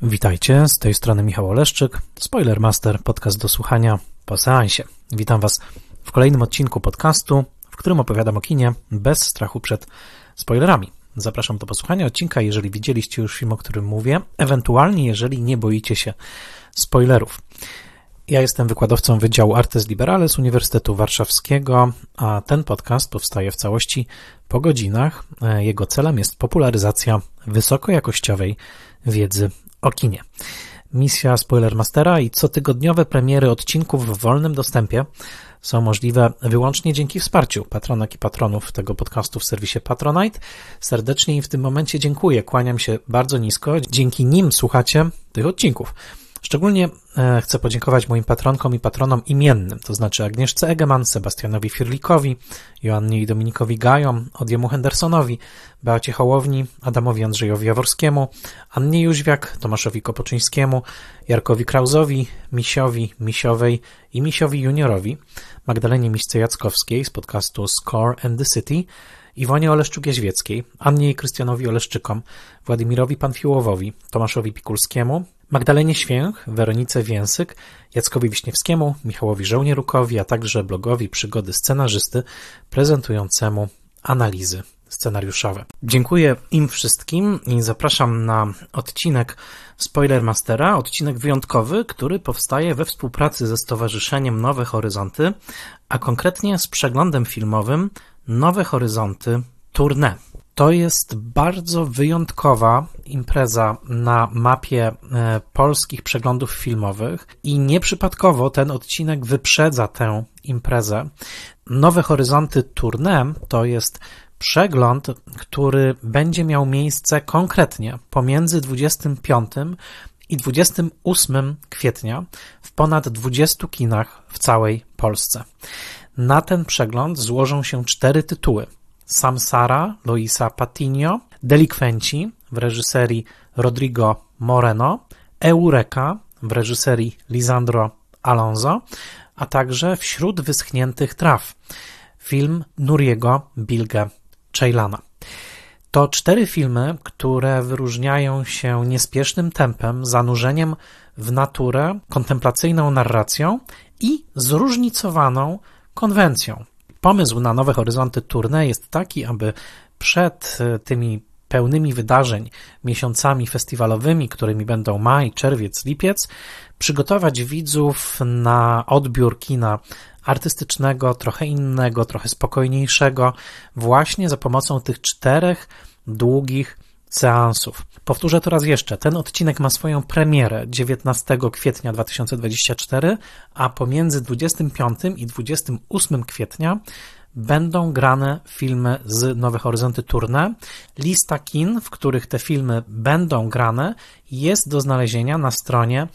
Witajcie, z tej strony Michał Oleszczyk, Spoilermaster, podcast do słuchania po seansie. Witam Was w kolejnym odcinku podcastu, w którym opowiadam o kinie bez strachu przed spoilerami. Zapraszam do posłuchania odcinka, jeżeli widzieliście już film, o którym mówię, ewentualnie jeżeli nie boicie się spoilerów. Ja jestem wykładowcą Wydziału Artes Liberales Uniwersytetu Warszawskiego, a ten podcast powstaje w całości po godzinach. Jego celem jest popularyzacja wysokojakościowej wiedzy o kinie. Misja Spoilermastera i cotygodniowe premiery odcinków w wolnym dostępie są możliwe wyłącznie dzięki wsparciu patronek i patronów tego podcastu w serwisie Patronite. Serdecznie im w tym momencie dziękuję, kłaniam się bardzo nisko. Dzięki nim słuchacie tych odcinków. Szczególnie chcę podziękować moim patronkom i patronom imiennym, to znaczy Agnieszce Egeman, Sebastianowi Firlikowi, Joannie i Dominikowi Gajom, Odiemu Hendersonowi, Beacie Hołowni, Adamowi Andrzejowi Jaworskiemu, Annie Jóźwiak, Tomaszowi Kopoczyńskiemu, Jarkowi Krauzowi, Misiowi, Misiowej i Misiowi Juniorowi, Magdalenie Miśce-Jackowskiej z podcastu Score and the City, Iwonie Oleszczuk-Jaźwieckiej, Annie i Krystianowi Oleszczykom, Władimirowi Panfiłowowi, Tomaszowi Pikulskiemu, Magdalenie Święch, Weronice Więsyk, Jackowi Wiśniewskiemu, Michałowi Żołnierukowi, a także blogowi Przygody Scenarzysty prezentującemu analizy scenariuszowe. Dziękuję im wszystkim i zapraszam na odcinek Spoilermastera, odcinek wyjątkowy, który powstaje we współpracy ze Stowarzyszeniem Nowe Horyzonty, a konkretnie z przeglądem filmowym Nowe Horyzonty Tournée. To jest bardzo wyjątkowa impreza na mapie polskich przeglądów filmowych i nieprzypadkowo ten odcinek wyprzedza tę imprezę. Nowe Horyzonty Tournée to jest przegląd, który będzie miał miejsce konkretnie pomiędzy 25 i 28 kwietnia w ponad 20 kinach w całej Polsce. Na ten przegląd złożą się 4 tytuły. Samsara Luisa Patino, Delikwenci w reżyserii Rodrigo Moreno, Eureka w reżyserii Lisandro Alonso, a także Wśród wyschniętych traw, film Nuriego Bilge Ceylana. To 4 filmy, które wyróżniają się niespiesznym tempem, zanurzeniem w naturę, kontemplacyjną narracją i zróżnicowaną konwencją. Pomysł na Nowe Horyzonty Tournée jest taki, aby przed tymi pełnymi wydarzeń miesiącami festiwalowymi, którymi będą maj, czerwiec, lipiec, przygotować widzów na odbiór kina artystycznego, trochę innego, trochę spokojniejszego, właśnie za pomocą tych 4 długich seansów. Powtórzę to raz jeszcze, ten odcinek ma swoją premierę 19 kwietnia 2024, a pomiędzy 25 i 28 kwietnia będą grane filmy z Nowe Horyzonty Tournée. Lista kin, w których te filmy będą grane, jest do znalezienia na stronie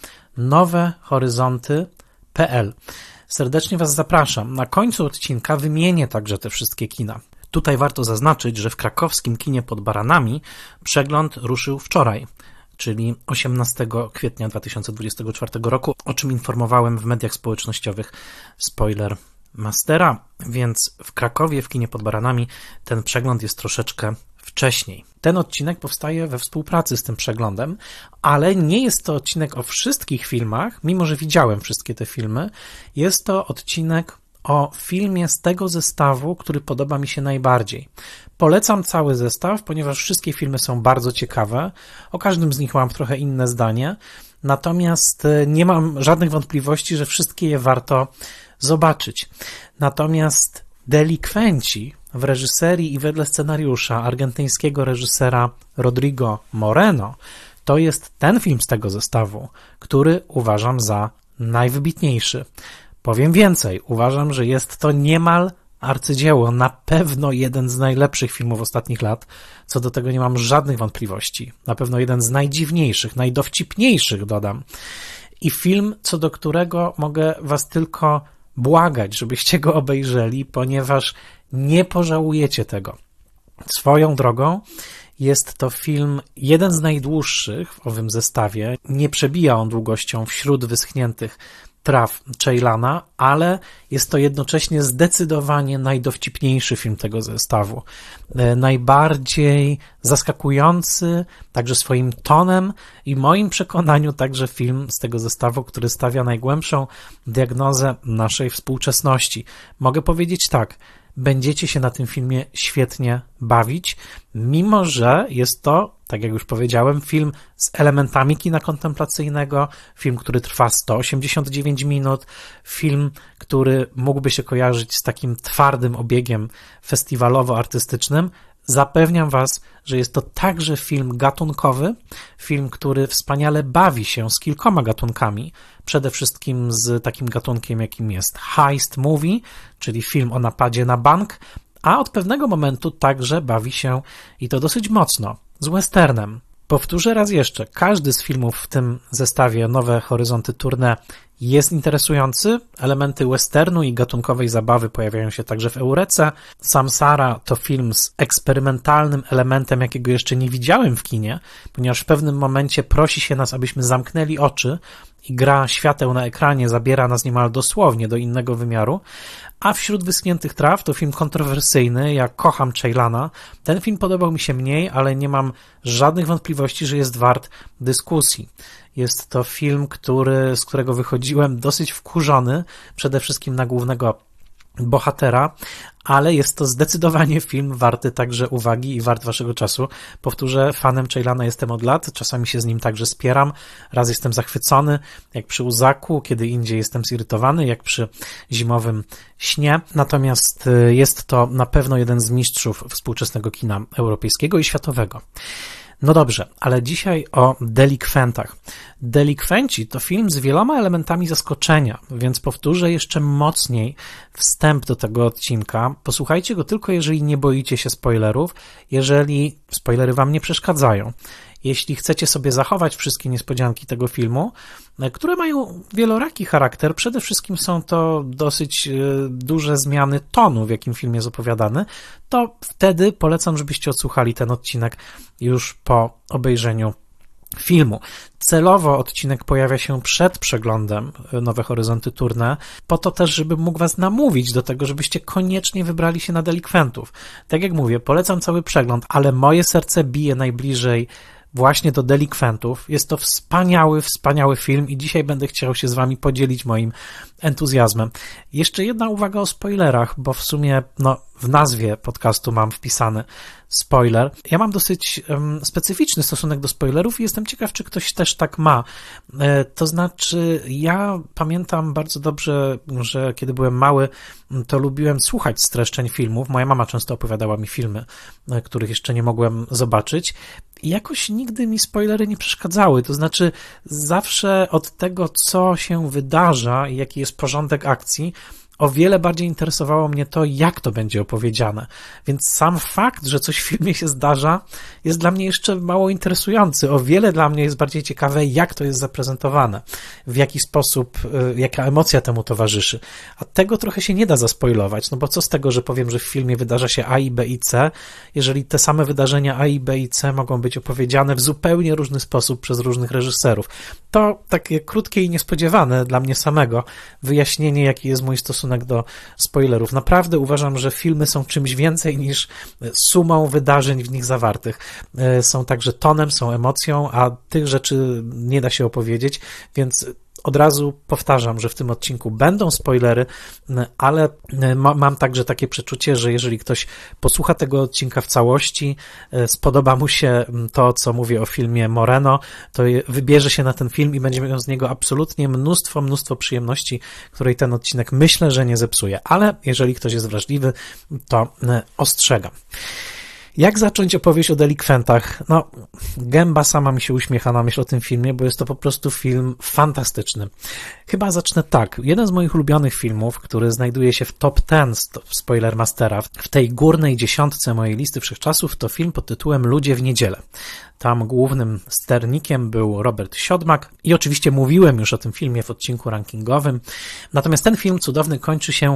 nowehoryzonty.pl. Serdecznie Was zapraszam. Na końcu odcinka wymienię także te wszystkie kina. Tutaj warto zaznaczyć, że w krakowskim kinie pod Baranami przegląd ruszył wczoraj, czyli 18 kwietnia 2024 roku, o czym informowałem w mediach społecznościowych Spoilermastera, więc w Krakowie w kinie pod Baranami ten przegląd jest troszeczkę wcześniej. Ten odcinek powstaje we współpracy z tym przeglądem, ale nie jest to odcinek o wszystkich filmach, mimo że widziałem wszystkie te filmy. Jest to odcinek o filmie z tego zestawu, który podoba mi się najbardziej. Polecam cały zestaw, ponieważ wszystkie filmy są bardzo ciekawe. O każdym z nich mam trochę inne zdanie, natomiast nie mam żadnych wątpliwości, że wszystkie je warto zobaczyć. Natomiast Delikwenci w reżyserii i wedle scenariusza argentyńskiego reżysera Rodrigo Moreno to jest ten film z tego zestawu, który uważam za najwybitniejszy. Powiem więcej, uważam, że jest to niemal arcydzieło, na pewno jeden z najlepszych filmów ostatnich lat, co do tego nie mam żadnych wątpliwości. Na pewno jeden z najdziwniejszych, najdowcipniejszych, dodam. I film, co do którego mogę Was tylko błagać, żebyście go obejrzeli, ponieważ nie pożałujecie tego. Swoją drogą jest to film jeden z najdłuższych w owym zestawie. Nie przebija on długością Wśród wyschniętych traw Ceylana, ale jest to jednocześnie zdecydowanie najdowcipniejszy film tego zestawu. Najbardziej zaskakujący, także swoim tonem i moim przekonaniu także film z tego zestawu, który stawia najgłębszą diagnozę naszej współczesności. Mogę powiedzieć tak, będziecie się na tym filmie świetnie bawić, mimo że jest to, tak jak już powiedziałem, film z elementami kina kontemplacyjnego, film, który trwa 189 minut, film, który mógłby się kojarzyć z takim twardym obiegiem festiwalowo-artystycznym. Zapewniam Was, że jest to także film gatunkowy, film, który wspaniale bawi się z kilkoma gatunkami, przede wszystkim z takim gatunkiem, jakim jest heist movie, czyli film o napadzie na bank, a od pewnego momentu także bawi się, i to dosyć mocno, z westernem. Powtórzę raz jeszcze, każdy z filmów w tym zestawie Nowe Horyzonty Tournée jest interesujący. Elementy westernu i gatunkowej zabawy pojawiają się także w Eurece. Samsara to film z eksperymentalnym elementem, jakiego jeszcze nie widziałem w kinie, ponieważ w pewnym momencie prosi się nas, abyśmy zamknęli oczy i gra świateł na ekranie zabiera nas niemal dosłownie do innego wymiaru. A Wśród wyschniętych traw to film kontrowersyjny, ja kocham Ceylana. Ten film podobał mi się mniej, ale nie mam żadnych wątpliwości, że jest wart dyskusji. Jest to film, z którego wychodziłem dosyć wkurzony, przede wszystkim na głównego bohatera, ale jest to zdecydowanie film warty także uwagi i wart waszego czasu. Powtórzę, fanem Ceylana jestem od lat, czasami się z nim także spieram, raz jestem zachwycony, jak przy Uzaku, kiedy indziej jestem zirytowany, jak przy Zimowym śnie, natomiast jest to na pewno jeden z mistrzów współczesnego kina europejskiego i światowego. No dobrze, ale dzisiaj o Delikwentach. Delikwenci to film z wieloma elementami zaskoczenia, więc powtórzę jeszcze mocniej wstęp do tego odcinka. Posłuchajcie go tylko, jeżeli nie boicie się spoilerów, jeżeli spoilery wam nie przeszkadzają. Jeśli chcecie sobie zachować wszystkie niespodzianki tego filmu, które mają wieloraki charakter, przede wszystkim są to dosyć duże zmiany tonu, w jakim film jest opowiadany, to wtedy polecam, żebyście odsłuchali ten odcinek już po obejrzeniu filmu. Celowo odcinek pojawia się przed przeglądem Nowe Horyzonty Tournée, po to też, żeby mógł was namówić do tego, żebyście koniecznie wybrali się na Delikwentów. Tak jak mówię, polecam cały przegląd, ale moje serce bije najbliżej właśnie do Delikwentów. Jest to wspaniały film i dzisiaj będę chciał się z wami podzielić moim entuzjazmem. Jeszcze jedna uwaga o spoilerach, bo w sumie w nazwie podcastu mam wpisany spoiler. Ja mam dosyć specyficzny stosunek do spoilerów i jestem ciekaw, czy ktoś też tak ma. To znaczy, ja pamiętam bardzo dobrze, że kiedy byłem mały, to lubiłem słuchać streszczeń filmów. Moja mama często opowiadała mi filmy, których jeszcze nie mogłem zobaczyć. I jakoś nigdy mi spoilery nie przeszkadzały. To znaczy, zawsze od tego, co się wydarza i jaki jest porządek akcji, o wiele bardziej interesowało mnie to, jak to będzie opowiedziane. Więc sam fakt, że coś w filmie się zdarza, jest dla mnie jeszcze mało interesujący. O wiele dla mnie jest bardziej ciekawe, jak to jest zaprezentowane, w jaki sposób, jaka emocja temu towarzyszy. A tego trochę się nie da zaspoilować, bo co z tego, że powiem, że w filmie wydarza się A i B i C, jeżeli te same wydarzenia A i B i C mogą być opowiedziane w zupełnie różny sposób przez różnych reżyserów. To takie krótkie i niespodziewane dla mnie samego wyjaśnienie, jaki jest mój stosunek do spoilerów. Naprawdę uważam, że filmy są czymś więcej niż sumą wydarzeń w nich zawartych. Są także tonem, są emocją, a tych rzeczy nie da się opowiedzieć, więc od razu powtarzam, że w tym odcinku będą spoilery, ale mam także takie przeczucie, że jeżeli ktoś posłucha tego odcinka w całości, spodoba mu się to, co mówię o filmie Moreno, to wybierze się na ten film i będzie miał z niego absolutnie mnóstwo przyjemności, której ten odcinek myślę, że nie zepsuje. Ale jeżeli ktoś jest wrażliwy, to ostrzegam. Jak zacząć opowieść o Delikwentach? Gęba sama mi się uśmiecha na myśl o tym filmie, bo jest to po prostu film fantastyczny. Chyba zacznę tak. Jeden z moich ulubionych filmów, który znajduje się w top 10 Spoilermastera, w tej górnej dziesiątce mojej listy wszechczasów, to film pod tytułem Ludzie w niedzielę. Tam głównym sternikiem był Robert Siodmak i oczywiście mówiłem już o tym filmie w odcinku rankingowym. Natomiast ten film cudowny kończy się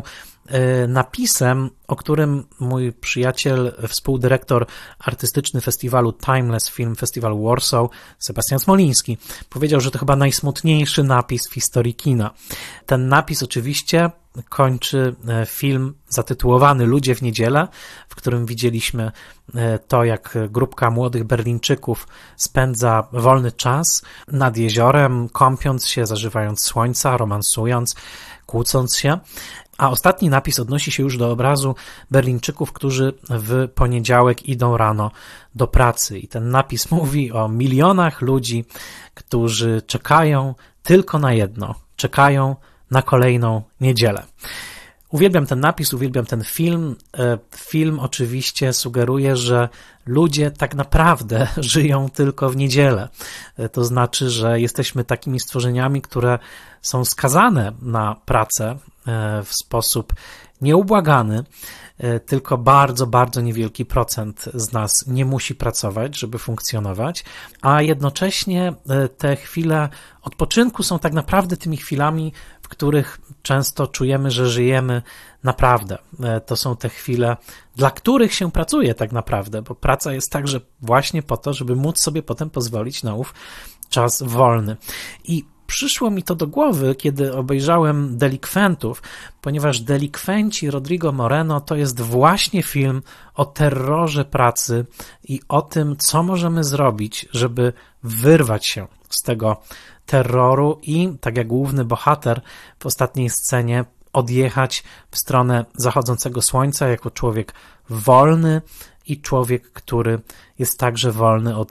napisem, o którym mój przyjaciel, współdyrektor artystyczny festiwalu Timeless Film Festival Warsaw, Sebastian Smoliński, powiedział, że to chyba najsmutniejszy napis w historii kina. Ten napis oczywiście kończy film zatytułowany Ludzie w niedzielę, w którym widzieliśmy to, jak grupka młodych Berlińczyków spędza wolny czas nad jeziorem, kąpiąc się, zażywając słońca, romansując, kłócąc się. A ostatni napis odnosi się już do obrazu Berlińczyków, którzy w poniedziałek idą rano do pracy. I ten napis mówi o milionach ludzi, którzy czekają tylko na jedno. Czekają na kolejną niedzielę. Uwielbiam ten napis, uwielbiam ten film. Film oczywiście sugeruje, że ludzie tak naprawdę żyją tylko w niedzielę. To znaczy, że jesteśmy takimi stworzeniami, które są skazane na pracę w sposób nieubłagany. Tylko bardzo, bardzo niewielki procent z nas nie musi pracować, żeby funkcjonować, a jednocześnie te chwile odpoczynku są tak naprawdę tymi chwilami, w których często czujemy, że żyjemy naprawdę. To są te chwile, dla których się pracuje tak naprawdę, bo praca jest także właśnie po to, żeby móc sobie potem pozwolić na ów czas wolny. I przyszło mi to do głowy, kiedy obejrzałem Delikwentów, ponieważ Delikwenci Rodrigo Moreno to jest właśnie film o terrorze pracy i o tym, co możemy zrobić, żeby wyrwać się z tego terroru i, tak jak główny bohater w ostatniej scenie, odjechać w stronę zachodzącego słońca jako człowiek wolny i człowiek, który jest także wolny od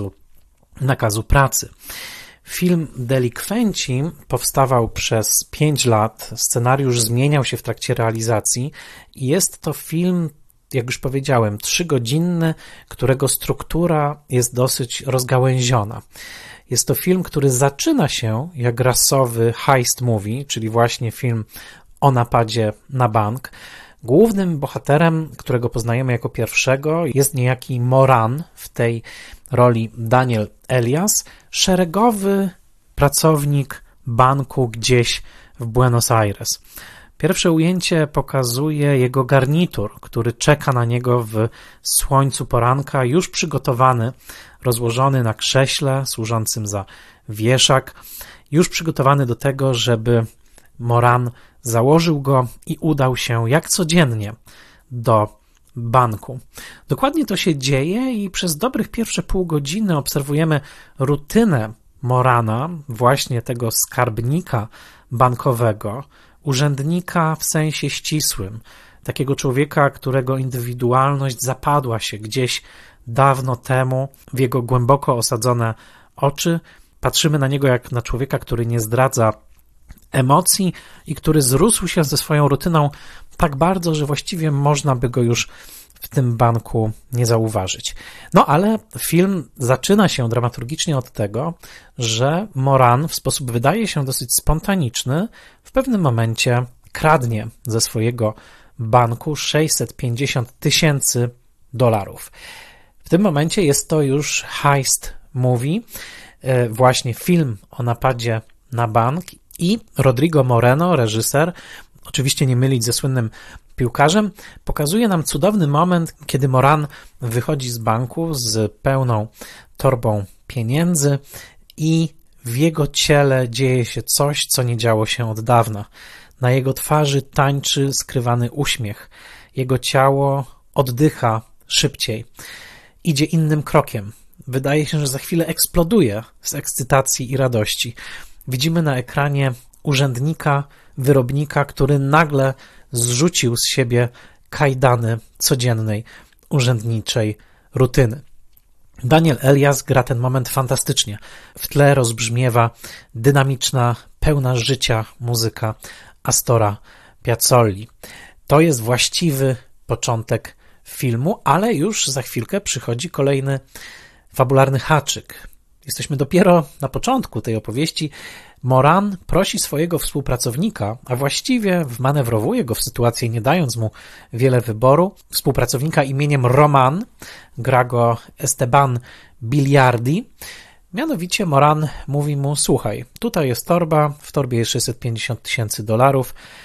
nakazu pracy. Film Delikwenci powstawał przez 5 lat, scenariusz zmieniał się w trakcie realizacji i jest to film, jak już powiedziałem, 3-godzinny, którego struktura jest dosyć rozgałęziona. Jest to film, który zaczyna się jak rasowy heist movie, czyli właśnie film o napadzie na bank. Głównym bohaterem, którego poznajemy jako pierwszego, jest niejaki Moran, w tej roli Daniel Elias, szeregowy pracownik banku gdzieś w Buenos Aires. Pierwsze ujęcie pokazuje jego garnitur, który czeka na niego w słońcu poranka, już przygotowany, rozłożony na krześle służącym za wieszak, już przygotowany do tego, żeby Moran założył go i udał się jak codziennie do banku. Dokładnie to się dzieje i przez dobrych pierwsze pół godziny obserwujemy rutynę Morana, właśnie tego skarbnika bankowego, urzędnika w sensie ścisłym, takiego człowieka, którego indywidualność zapadła się gdzieś dawno temu w jego głęboko osadzone oczy. Patrzymy na niego jak na człowieka, który nie zdradza emocji i który zrósł się ze swoją rutyną tak bardzo, że właściwie można by go już w tym banku nie zauważyć. No ale film zaczyna się dramaturgicznie od tego, że Moran w sposób wydaje się dosyć spontaniczny w pewnym momencie kradnie ze swojego banku $650 000. W tym momencie jest to już heist movie, właśnie film o napadzie na bank i Rodrigo Moreno, reżyser, oczywiście nie mylić ze słynnym piłkarzem, pokazuje nam cudowny moment, kiedy Moran wychodzi z banku z pełną torbą pieniędzy i w jego ciele dzieje się coś, co nie działo się od dawna. Na jego twarzy tańczy skrywany uśmiech. Jego ciało oddycha szybciej. Idzie innym krokiem. Wydaje się, że za chwilę eksploduje z ekscytacji i radości. Widzimy na ekranie urzędnika, wyrobnika, który nagle zrzucił z siebie kajdany codziennej, urzędniczej rutyny. Daniel Elias gra ten moment fantastycznie. W tle rozbrzmiewa dynamiczna, pełna życia muzyka Astora Piazzolli. To jest właściwy początek filmu, ale już za chwilkę przychodzi kolejny fabularny haczyk. Jesteśmy dopiero na początku tej opowieści. Moran prosi swojego współpracownika, a właściwie wmanewrowuje go w sytuację, nie dając mu wiele wyboru. Współpracownika imieniem Roman, gra go Esteban Biliardi. Mianowicie Moran mówi mu: słuchaj, tutaj jest torba, w torbie jest $650 000.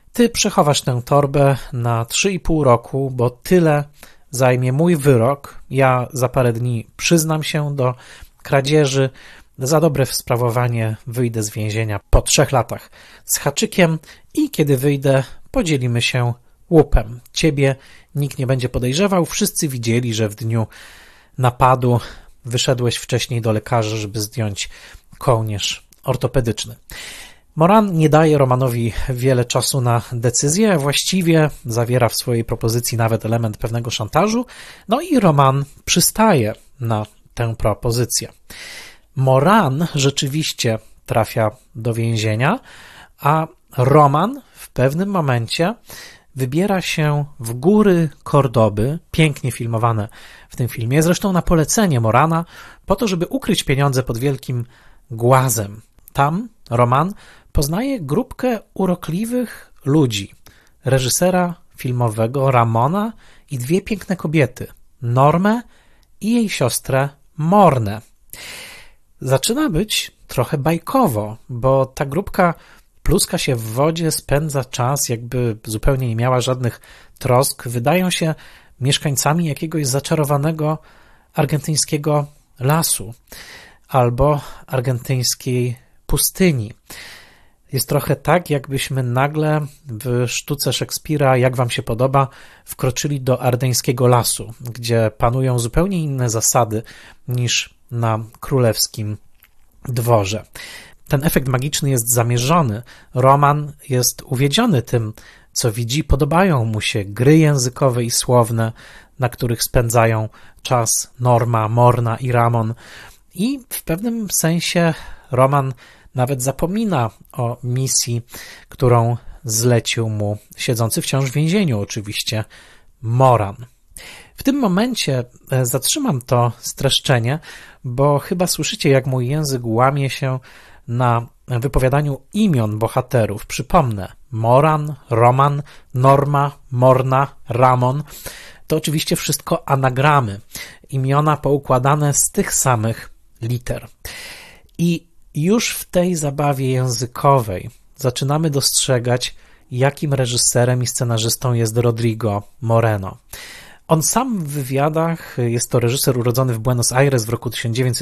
ty przechowasz tę torbę na 3,5 roku, bo tyle zajmie mój wyrok. Ja za parę dni przyznam się do kradzieży. Za dobre sprawowanie wyjdę z więzienia po 3 latach z haczykiem i kiedy wyjdę, podzielimy się łupem. Ciebie nikt nie będzie podejrzewał. Wszyscy widzieli, że w dniu napadu wyszedłeś wcześniej do lekarza, żeby zdjąć kołnierz ortopedyczny. Moran nie daje Romanowi wiele czasu na decyzję, właściwie zawiera w swojej propozycji nawet element pewnego szantażu, no i Roman przystaje na tę propozycję. Moran rzeczywiście trafia do więzienia, a Roman w pewnym momencie wybiera się w góry Kordoby, pięknie filmowane w tym filmie, zresztą na polecenie Morana, po to, żeby ukryć pieniądze pod wielkim głazem. Tam Roman poznaje grupkę urokliwych ludzi, reżysera filmowego Ramona i 2 piękne kobiety, Normę i jej siostrę Mornę. Zaczyna być trochę bajkowo, bo ta grupka pluska się w wodzie, spędza czas, jakby zupełnie nie miała żadnych trosk. Wydają się mieszkańcami jakiegoś zaczarowanego argentyńskiego lasu albo argentyńskiej pustyni. Jest trochę tak, jakbyśmy nagle w sztuce Szekspira, jak wam się podoba, wkroczyli do ardeńskiego lasu, gdzie panują zupełnie inne zasady niż na królewskim dworze. Ten efekt magiczny jest zamierzony. Roman jest uwiedziony tym, co widzi. Podobają mu się gry językowe i słowne, na których spędzają czas Norma, Morna i Ramon. I w pewnym sensie Roman nawet zapomina o misji, którą zlecił mu siedzący wciąż w więzieniu oczywiście Moran. W tym momencie zatrzymam to streszczenie, bo chyba słyszycie, jak mój język łamie się na wypowiadaniu imion bohaterów. Przypomnę, Moran, Roman, Norma, Morna, Ramon. To oczywiście wszystko anagramy, imiona poukładane z tych samych liter. I już w tej zabawie językowej zaczynamy dostrzegać, jakim reżyserem i scenarzystą jest Rodrigo Moreno. On sam w wywiadach, jest to reżyser urodzony w Buenos Aires w roku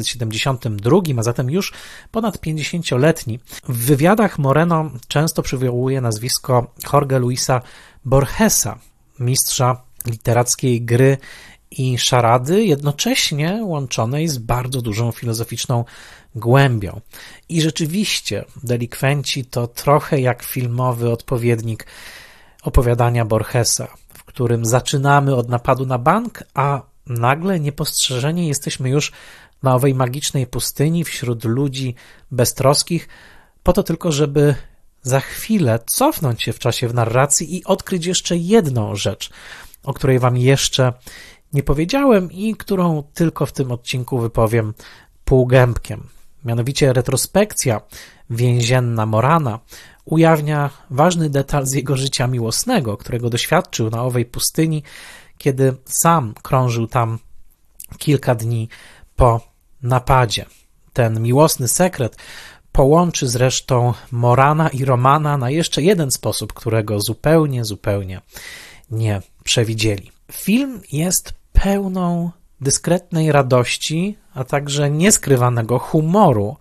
1972, a zatem już ponad 50-letni. W wywiadach Moreno często przywołuje nazwisko Jorge Luisa Borgesa, mistrza literackiej gry i szarady, jednocześnie łączonej z bardzo dużą filozoficzną głębią. I rzeczywiście Delikwenci to trochę jak filmowy odpowiednik opowiadania Borgesa, w którym zaczynamy od napadu na bank, a nagle niepostrzeżenie jesteśmy już na owej magicznej pustyni wśród ludzi beztroskich, po to tylko, żeby za chwilę cofnąć się w czasie w narracji i odkryć jeszcze jedną rzecz, o której wam jeszcze nie powiedziałem i którą tylko w tym odcinku wypowiem półgębkiem. Mianowicie retrospekcja więzienna Morana ujawnia ważny detal z jego życia miłosnego, którego doświadczył na owej pustyni, kiedy sam krążył tam kilka dni po napadzie. Ten miłosny sekret połączy zresztą Morana i Romana na jeszcze jeden sposób, którego zupełnie nie przewidzieli. Film jest pełną dyskretnej radości, a także nieskrywanego humoru,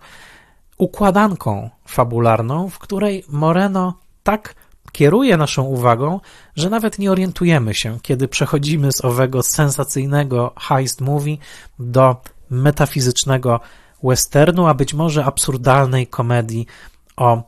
układanką fabularną, w której Moreno tak kieruje naszą uwagą, że nawet nie orientujemy się, kiedy przechodzimy z owego sensacyjnego heist movie do metafizycznego westernu, a być może absurdalnej komedii o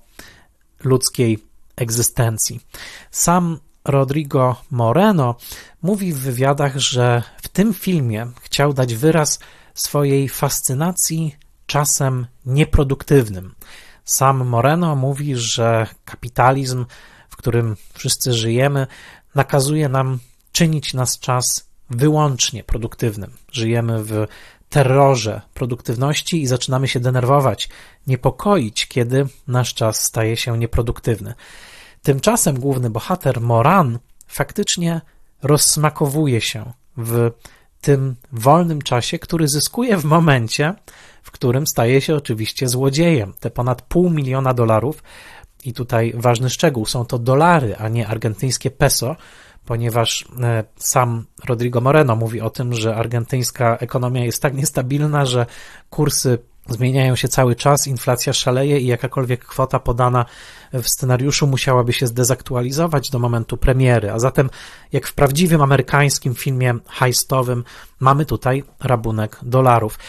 ludzkiej egzystencji. Sam Rodrigo Moreno mówi w wywiadach, że w tym filmie chciał dać wyraz swojej fascynacji czasem nieproduktywnym. Sam Moreno mówi, że kapitalizm, w którym wszyscy żyjemy, nakazuje nam czynić nasz czas wyłącznie produktywnym. Żyjemy w terrorze produktywności i zaczynamy się denerwować, niepokoić, kiedy nasz czas staje się nieproduktywny. Tymczasem główny bohater Moran faktycznie rozsmakowuje się w tym wolnym czasie, który zyskuje w momencie, w którym staje się oczywiście złodziejem. Te ponad $500 000 I tutaj ważny szczegół, są to dolary, a nie argentyńskie peso, ponieważ sam Rodrigo Moreno mówi o tym, że argentyńska ekonomia jest tak niestabilna, że kursy zmieniają się cały czas, inflacja szaleje i jakakolwiek kwota podana w scenariuszu musiałaby się zdezaktualizować do momentu premiery. A zatem, jak w prawdziwym amerykańskim filmie heistowym, mamy tutaj rabunek dolarów.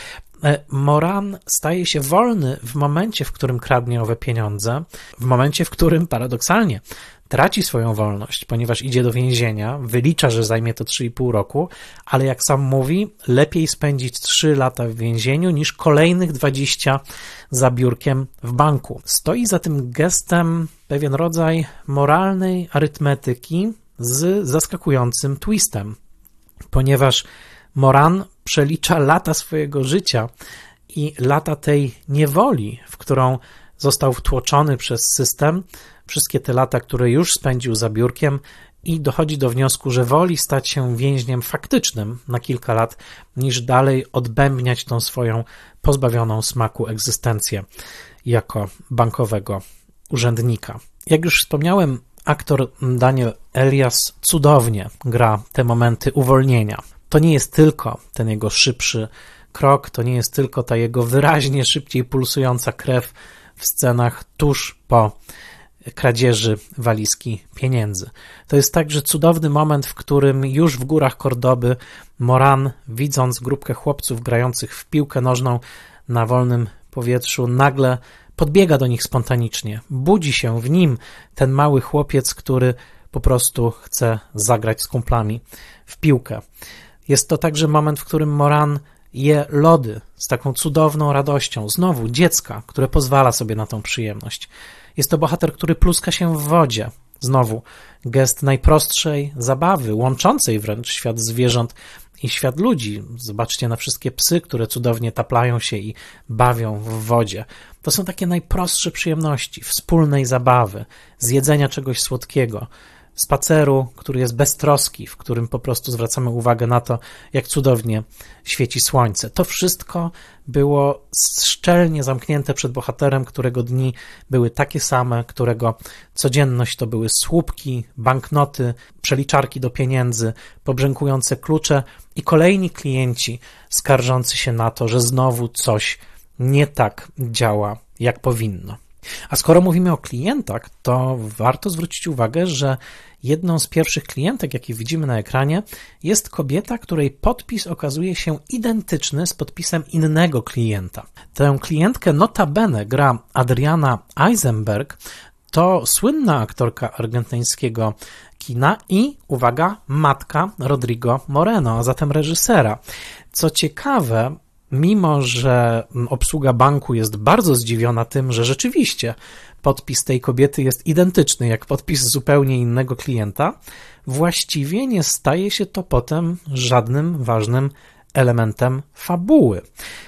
Moran staje się wolny w momencie, w którym kradnie owe pieniądze, w momencie, w którym paradoksalnie traci swoją wolność, ponieważ idzie do więzienia, wylicza, że zajmie to 3,5 roku, ale jak sam mówi, lepiej spędzić 3 lata w więzieniu niż kolejnych 20 za biurkiem w banku. Stoi za tym gestem pewien rodzaj moralnej arytmetyki z zaskakującym twistem, ponieważ Moran przelicza lata swojego życia i lata tej niewoli, w którą został wtłoczony przez system, wszystkie te lata, które już spędził za biurkiem i dochodzi do wniosku, że woli stać się więźniem faktycznym na kilka lat, niż dalej odbębniać tą swoją pozbawioną smaku egzystencję jako bankowego urzędnika. Jak już wspomniałem, aktor Daniel Elias cudownie gra te momenty uwolnienia. To nie jest tylko ten jego szybszy krok, to nie jest tylko ta jego wyraźnie szybciej pulsująca krew w scenach tuż po kradzieży walizki pieniędzy. To jest także cudowny moment, w którym już w górach Kordoby Moran, widząc grupkę chłopców grających w piłkę nożną na wolnym powietrzu, nagle podbiega do nich spontanicznie. Budzi się w nim ten mały chłopiec, który po prostu chce zagrać z kumplami w piłkę. Jest to także moment, w którym Moran je lody z taką cudowną radością. Znowu dziecka, które pozwala sobie na tą przyjemność. Jest to bohater, który pluska się w wodzie. Znowu gest najprostszej zabawy, łączącej wręcz świat zwierząt i świat ludzi. Zobaczcie na wszystkie psy, które cudownie taplają się i bawią w wodzie. To są takie najprostsze przyjemności, wspólnej zabawy, zjedzenia czegoś słodkiego, spaceru, który jest beztroski, w którym po prostu zwracamy uwagę na to, jak cudownie świeci słońce. To wszystko było szczelnie zamknięte przed bohaterem, którego dni były takie same, którego codzienność to były słupki, banknoty, przeliczarki do pieniędzy, pobrzękujące klucze i kolejni klienci skarżący się na to, że znowu coś nie tak działa, jak powinno. A skoro mówimy o klientach, to warto zwrócić uwagę, że jedną z pierwszych klientek, jakie widzimy na ekranie, jest kobieta, której podpis okazuje się identyczny z podpisem innego klienta. Tę klientkę notabene gra Adriana Eisenberg, to słynna aktorka argentyńskiego kina i, uwaga, matka Rodrigo Moreno, a zatem reżysera. Co ciekawe, mimo że obsługa banku jest bardzo zdziwiona tym, że rzeczywiście podpis tej kobiety jest identyczny jak podpis zupełnie innego klienta, właściwie nie staje się to potem żadnym ważnym elementem fabuły.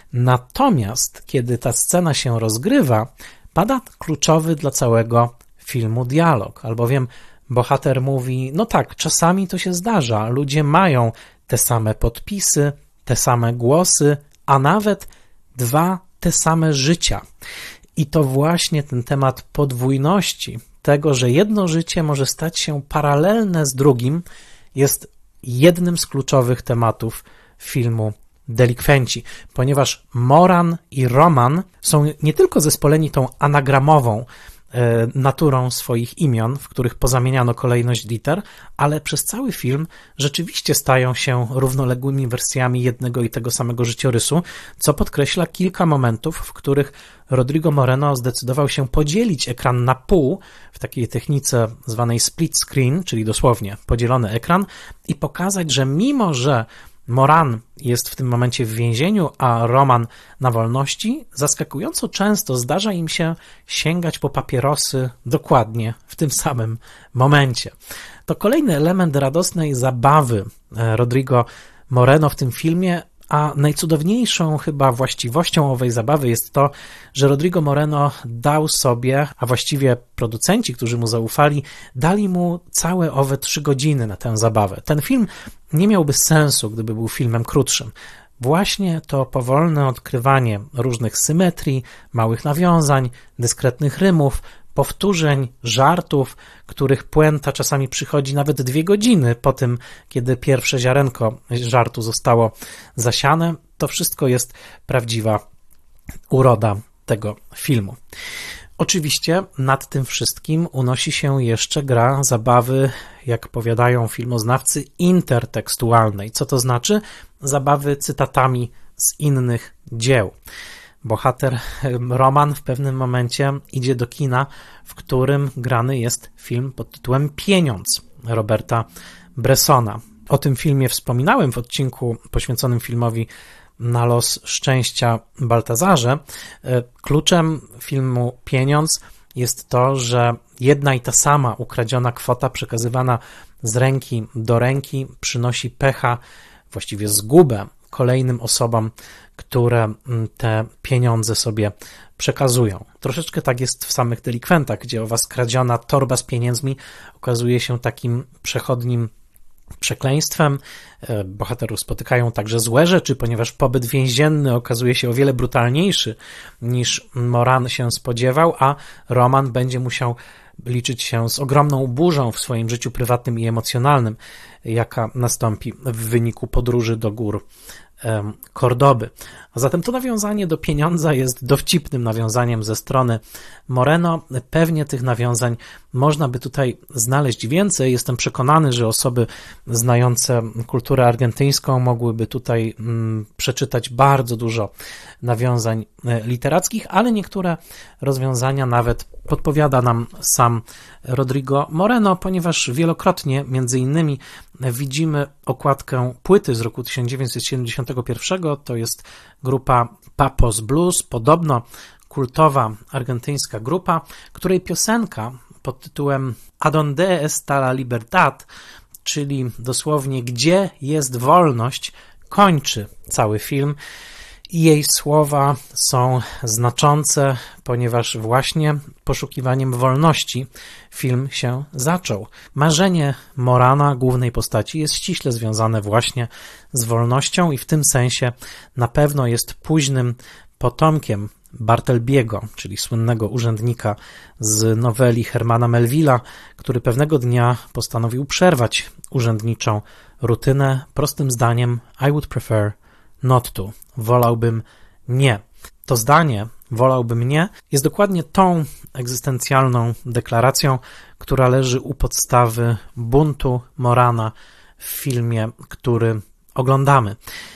Natomiast, kiedy ta scena się rozgrywa, pada kluczowy dla całego filmu dialog, albowiem bohater mówi, no tak, czasami to się zdarza, ludzie mają te same podpisy, te same głosy, a nawet 2 te same życia. I to właśnie ten temat podwójności, tego, że jedno życie może stać się paralelne z drugim, jest jednym z kluczowych tematów filmu Delikwenci, ponieważ Moran i Roman są nie tylko zespoleni tą anagramową naturą swoich imion, w których pozamieniano kolejność liter, ale przez cały film rzeczywiście stają się równoległymi wersjami jednego i tego samego życiorysu, co podkreśla kilka momentów, w których Rodrigo Moreno zdecydował się podzielić ekran na pół w takiej technice zwanej split screen, czyli dosłownie podzielony ekran, i pokazać, że mimo, że Moran jest w tym momencie w więzieniu, a Roman na wolności, zaskakująco często zdarza im się sięgać po papierosy dokładnie w tym samym momencie. To kolejny element radosnej zabawy Rodrigo Moreno w tym filmie, a najcudowniejszą chyba właściwością owej zabawy jest to, że Rodrigo Moreno dał sobie, a właściwie producenci, którzy mu zaufali, dali mu całe owe 3 godziny na tę zabawę. Ten film nie miałby sensu, gdyby był filmem krótszym. Właśnie to powolne odkrywanie różnych symetrii, małych nawiązań, dyskretnych rymów powtórzeń, żartów, których puenta czasami przychodzi nawet 2 godziny po tym, kiedy pierwsze ziarenko żartu zostało zasiane. To wszystko jest prawdziwa uroda tego filmu. Oczywiście nad tym wszystkim unosi się jeszcze gra zabawy, jak powiadają filmoznawcy, intertekstualnej. Co to znaczy? Zabawy cytatami z innych dzieł. Bohater Roman w pewnym momencie idzie do kina, w którym grany jest film pod tytułem Pieniądz Roberta Bressona. O tym filmie wspominałem w odcinku poświęconym filmowi Na los szczęścia Baltazarze. Kluczem filmu Pieniądz jest to, że jedna i ta sama ukradziona kwota przekazywana z ręki do ręki przynosi pecha, właściwie zgubę kolejnym osobom, które te pieniądze sobie przekazują. Troszeczkę tak jest w samych Delikwentach, gdzie owa skradziona torba z pieniędzmi okazuje się takim przechodnim przekleństwem. Bohaterów spotykają także złe rzeczy, ponieważ pobyt więzienny okazuje się o wiele brutalniejszy niż Moran się spodziewał, a Roman będzie musiał liczyć się z ogromną burzą w swoim życiu prywatnym i emocjonalnym, jaka nastąpi w wyniku podróży do gór Kordoby. A zatem to nawiązanie do pieniądza jest dowcipnym nawiązaniem ze strony Moreno. Pewnie tych nawiązań można by tutaj znaleźć więcej. Jestem przekonany, że osoby znające kulturę argentyńską mogłyby tutaj przeczytać bardzo dużo nawiązań literackich, ale niektóre rozwiązania nawet podpowiada nam sam Rodrigo Moreno, ponieważ wielokrotnie, między innymi, widzimy okładkę płyty z roku 1971, to jest grupa Papos Blues, podobno kultowa argentyńska grupa, której piosenka pod tytułem Adonde está la libertad, czyli dosłownie Gdzie jest wolność, kończy cały film. I jej słowa są znaczące, ponieważ właśnie poszukiwaniem wolności film się zaczął. Marzenie Morana, głównej postaci, jest ściśle związane właśnie z wolnością i w tym sensie na pewno jest późnym potomkiem Bartelbiego, czyli słynnego urzędnika z noweli Hermana Melville'a, który pewnego dnia postanowił przerwać urzędniczą rutynę prostym zdaniem I would prefer not to. Wolałbym nie. To zdanie, wolałbym nie, jest dokładnie tą egzystencjalną deklaracją, która leży u podstawy buntu Morana w filmie, który oglądamy.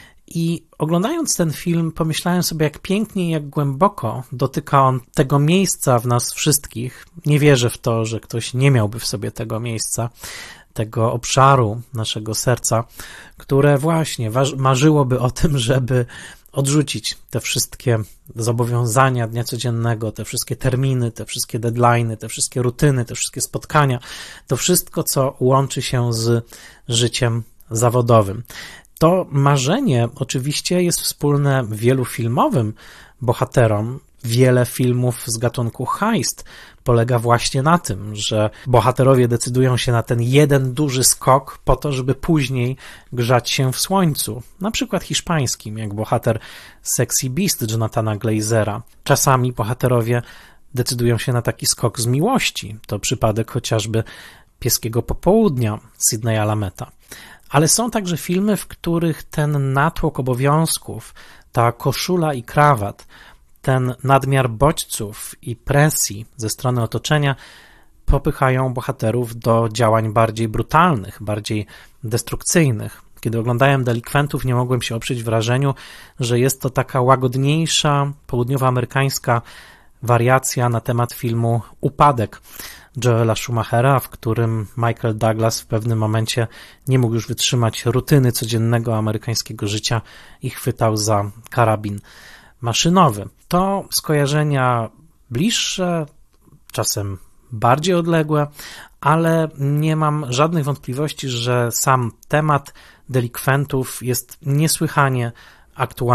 I oglądając ten film, pomyślałem sobie, jak pięknie i jak głęboko dotyka on tego miejsca w nas wszystkich. Nie wierzę w to, że ktoś nie miałby w sobie tego miejsca, tego obszaru naszego serca, które właśnie marzyłoby o tym, żeby odrzucić te wszystkie zobowiązania dnia codziennego, te wszystkie terminy, te wszystkie deadline'y, te wszystkie rutyny, te wszystkie spotkania, to wszystko, co łączy się z życiem zawodowym. To marzenie oczywiście jest wspólne wielu filmowym bohaterom. Wiele filmów z gatunku heist polega właśnie na tym, że bohaterowie decydują się na ten jeden duży skok po to, żeby później grzać się w słońcu. Na przykład hiszpańskim, jak bohater Sexy Beast Jonathana Glazera. Czasami bohaterowie decydują się na taki skok z miłości. To przypadek chociażby Pieskiego Popołudnia Sydneya Lameta. Ale są także filmy, w których ten natłok obowiązków, ta koszula i krawat, ten nadmiar bodźców i presji ze strony otoczenia popychają bohaterów do działań bardziej brutalnych, bardziej destrukcyjnych. Kiedy oglądałem Delikwentów, nie mogłem się oprzeć wrażeniu, że jest to taka łagodniejsza, południowoamerykańska wariacja na temat filmu Upadek Joela Schumachera, w którym Michael Douglas w pewnym momencie nie mógł już wytrzymać rutyny codziennego amerykańskiego życia i chwytał za karabin maszynowy. To skojarzenia bliższe, czasem bardziej odległe, ale nie mam żadnych wątpliwości, że sam temat Delikwentów jest niesłychanie aktualny.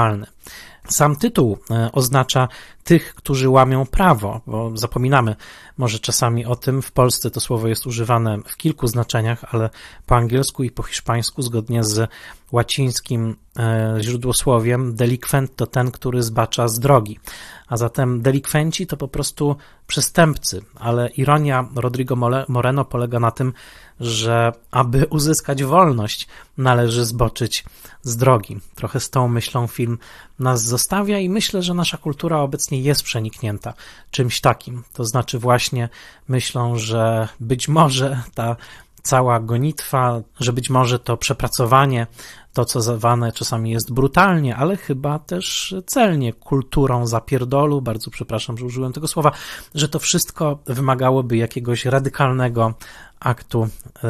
Sam tytuł oznacza tych, którzy łamią prawo, bo zapominamy może czasami o tym. W Polsce to słowo jest używane w kilku znaczeniach, ale po angielsku i po hiszpańsku, zgodnie z łacińskim źródłosłowiem, delikwent to ten, który zbacza z drogi. A zatem delikwenci to po prostu przestępcy, ale ironia Rodrigo Moreno polega na tym, że aby uzyskać wolność, należy zboczyć z drogi. Trochę z tą myślą film nas zostawia i myślę, że nasza kultura obecnie jest przeniknięta czymś takim. To znaczy właśnie myślą, że być może ta cała gonitwa, że być może to przepracowanie, to co zwane czasami jest brutalnie, ale chyba też celnie kulturą zapierdolu, bardzo przepraszam, że użyłem tego słowa, że to wszystko wymagałoby jakiegoś radykalnego aktu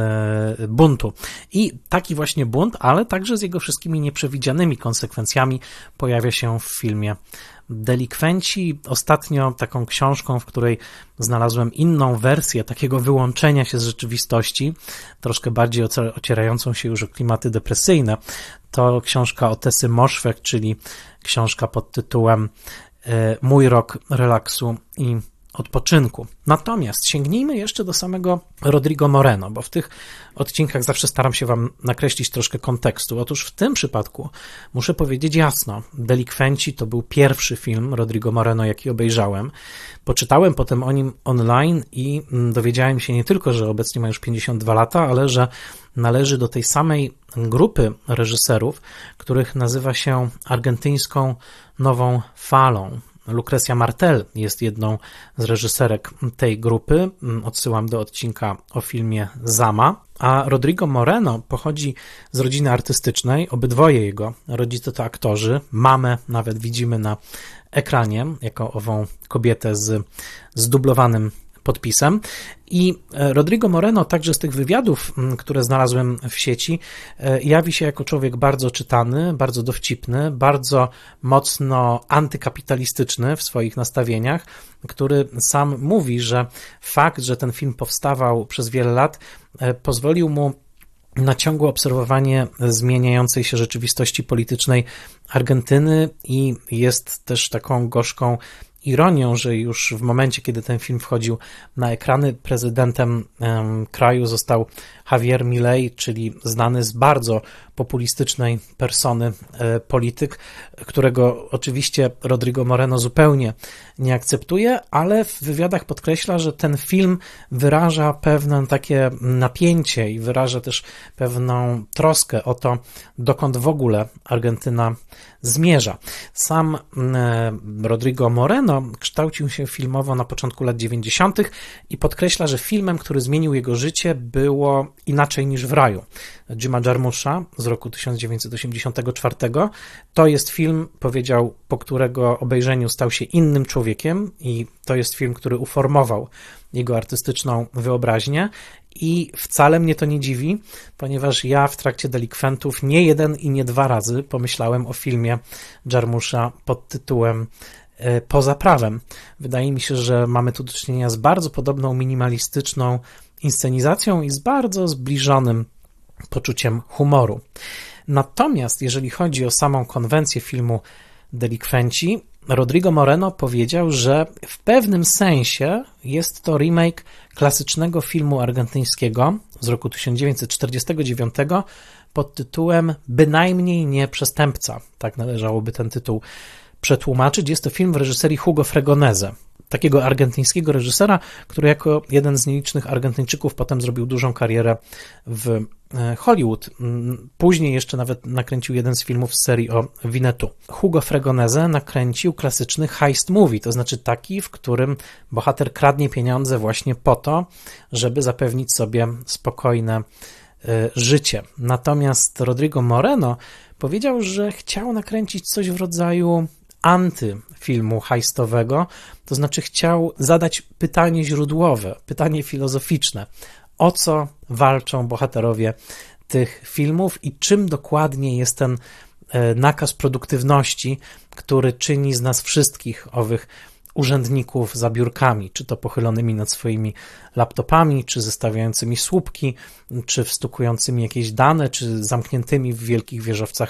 buntu. I taki właśnie bunt, ale także z jego wszystkimi nieprzewidzianymi konsekwencjami pojawia się w filmie Delikwenci. Ostatnio taką książką, w której znalazłem inną wersję takiego wyłączenia się z rzeczywistości, troszkę bardziej ocierającą się już o klimaty depresyjne, to książka Otesy Moszfek, czyli książka pod tytułem Mój rok relaksu i odpoczynku. Natomiast sięgnijmy jeszcze do samego Rodrigo Moreno, bo w tych odcinkach zawsze staram się wam nakreślić troszkę kontekstu. Otóż w tym przypadku muszę powiedzieć jasno, Delikwenci to był pierwszy film Rodrigo Moreno, jaki obejrzałem. Poczytałem potem o nim online i dowiedziałem się nie tylko, że obecnie ma już 52 lata, ale że należy do tej samej grupy reżyserów, których nazywa się argentyńską nową falą. Lucrecia Martel jest jedną z reżyserek tej grupy. Odsyłam do odcinka o filmie Zama. A Rodrigo Moreno pochodzi z rodziny artystycznej. Obydwoje jego rodzice to aktorzy. Mamę nawet widzimy na ekranie jako ową kobietę z zdublowanym podpisem. I Rodrigo Moreno, także z tych wywiadów, które znalazłem w sieci, jawi się jako człowiek bardzo czytany, bardzo dowcipny, bardzo mocno antykapitalistyczny w swoich nastawieniach, który sam mówi, że fakt, że ten film powstawał przez wiele lat, pozwolił mu na ciągłe obserwowanie zmieniającej się rzeczywistości politycznej Argentyny i jest też taką gorzką ironią, że już w momencie, kiedy ten film wchodził na ekrany, prezydentem kraju został Javier Milei, czyli znany z bardzo populistycznej persony polityk, którego oczywiście Rodrigo Moreno zupełnie nie akceptuje, ale w wywiadach podkreśla, że ten film wyraża pewne takie napięcie i wyraża też pewną troskę o to, dokąd w ogóle Argentyna zmierza. Sam Rodrigo Moreno kształcił się filmowo na początku lat 90. i podkreśla, że filmem, który zmienił jego życie, było Inaczej niż w raju Jima Jarmusza z roku 1984. To jest film, powiedział, po którego obejrzeniu stał się innym człowiekiem i to jest film, który uformował jego artystyczną wyobraźnię i wcale mnie to nie dziwi, ponieważ ja w trakcie Delikwentów nie jeden i nie dwa razy pomyślałem o filmie Jarmusza pod tytułem Poza prawem. Wydaje mi się, że mamy tu do czynienia z bardzo podobną minimalistyczną inscenizacją i z bardzo zbliżonym poczuciem humoru. Natomiast jeżeli chodzi o samą konwencję filmu Delikwenci, Rodrigo Moreno powiedział, że w pewnym sensie jest to remake klasycznego filmu argentyńskiego z roku 1949 pod tytułem Bynajmniej nie przestępca. Tak należałoby ten tytuł przetłumaczyć. Jest to film w reżyserii Hugo Fregonese, takiego argentyńskiego reżysera, który jako jeden z nielicznych Argentyńczyków potem zrobił dużą karierę w Hollywood. Później jeszcze nawet nakręcił jeden z filmów z serii o Winnetou. Hugo Fregonese nakręcił klasyczny heist movie, to znaczy taki, w którym bohater kradnie pieniądze właśnie po to, żeby zapewnić sobie spokojne życie. Natomiast Rodrigo Moreno powiedział, że chciał nakręcić coś w rodzaju antyfilmu heistowego, to znaczy chciał zadać pytanie źródłowe, pytanie filozoficzne, o co walczą bohaterowie tych filmów i czym dokładnie jest ten nakaz produktywności, który czyni z nas wszystkich owych urzędników za biurkami, czy to pochylonymi nad swoimi laptopami, czy zestawiającymi słupki, czy wstukującymi jakieś dane, czy zamkniętymi w wielkich wieżowcach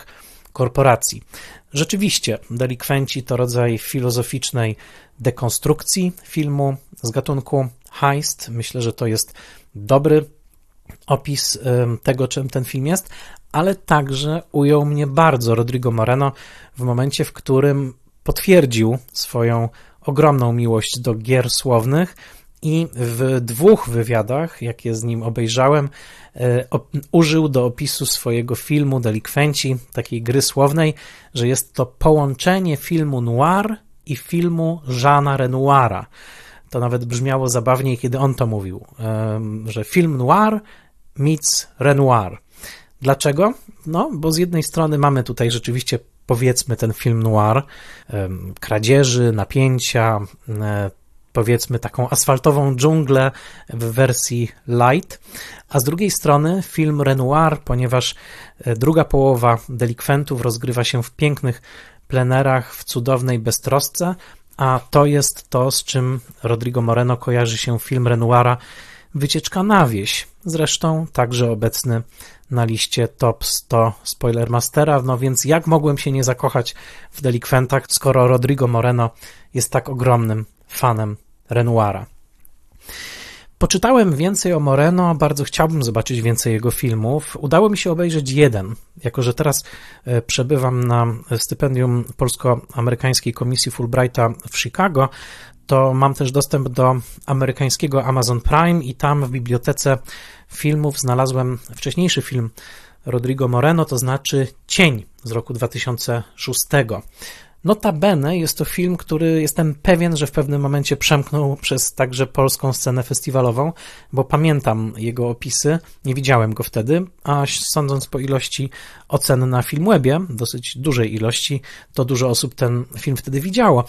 korporacji. Rzeczywiście, Delikwenci to rodzaj filozoficznej dekonstrukcji filmu z gatunku heist. Myślę, że to jest dobry opis tego, czym ten film jest, ale także ujął mnie bardzo Rodrigo Moreno w momencie, w którym potwierdził swoją ogromną miłość do gier słownych i w 2 wywiadach, jakie z nim obejrzałem, użył do opisu swojego filmu Delikwenci, takiej gry słownej, że jest to połączenie filmu noir i filmu Jeana Renoira. To nawet brzmiało zabawniej, kiedy on to mówił, że film noir meets Renoir. Dlaczego? No, bo z jednej strony mamy tutaj rzeczywiście, powiedzmy, ten film noir, kradzieży, napięcia, powiedzmy taką asfaltową dżunglę w wersji light, a z drugiej strony film Renoir, ponieważ druga połowa Delikwentów rozgrywa się w pięknych plenerach, w cudownej beztrosce, a to jest to, z czym Rodrigo Moreno kojarzy się film Renoira Wycieczka na wieś, zresztą także obecny na liście top 100 Spoilermastera, no więc jak mogłem się nie zakochać w Delikwentach, skoro Rodrigo Moreno jest tak ogromnym fanem Renoira. Poczytałem więcej o Moreno, bardzo chciałbym zobaczyć więcej jego filmów. Udało mi się obejrzeć jeden, jako że teraz przebywam na stypendium Polsko-Amerykańskiej Komisji Fulbrighta w Chicago, to mam też dostęp do amerykańskiego Amazon Prime i tam w bibliotece filmów znalazłem wcześniejszy film Rodrigo Moreno, to znaczy Cień z roku 2006. Notabene jest to film, który jestem pewien, że w pewnym momencie przemknął przez także polską scenę festiwalową, bo pamiętam jego opisy, nie widziałem go wtedy, a sądząc po ilości ocen na Filmwebie, dosyć dużej ilości, to dużo osób ten film wtedy widziało.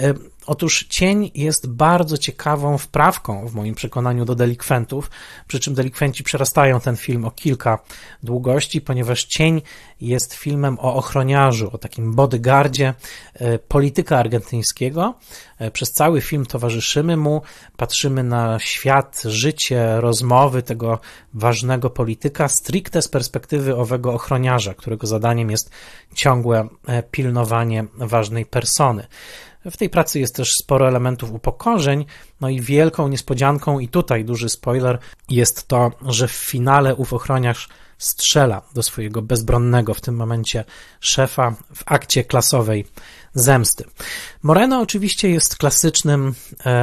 Otóż Cień jest bardzo ciekawą wprawką w moim przekonaniu do Delikwentów, przy czym Delikwenci przerastają ten film o kilka długości, ponieważ Cień jest filmem o ochroniarzu, o takim bodyguardzie polityka argentyńskiego. Przez cały film towarzyszymy mu, patrzymy na świat, życie, rozmowy tego ważnego polityka stricte z perspektywy owego ochroniarza, którego zadaniem jest ciągłe pilnowanie ważnej persony. W tej pracy jest też sporo elementów upokorzeń, no i wielką niespodzianką, i tutaj duży spoiler, jest to, że w finale ów ochroniarz strzela do swojego bezbronnego w tym momencie szefa w akcie klasowej zemsty. Moreno oczywiście jest klasycznym